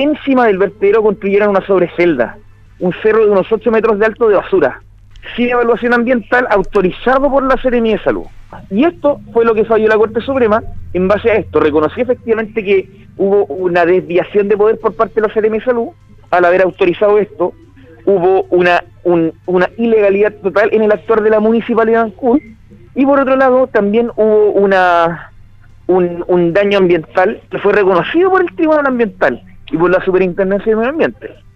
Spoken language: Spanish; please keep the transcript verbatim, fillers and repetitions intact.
encima del vertedero construyeran una sobrecelda, un cerro de unos ocho metros de alto de basura, sin evaluación ambiental, autorizado por la Seremía de Salud. Y esto fue lo que falló la Corte Suprema. En base a esto, reconoció efectivamente que hubo una desviación de poder por parte de la Seremía de Salud. Al haber autorizado esto, hubo una, un, una ilegalidad total en el actuar de la Municipalidad de Ancud, y por otro lado también hubo una un, un daño ambiental que fue reconocido por el Tribunal Ambiental y por la Superintendencia de Medio Ambiente.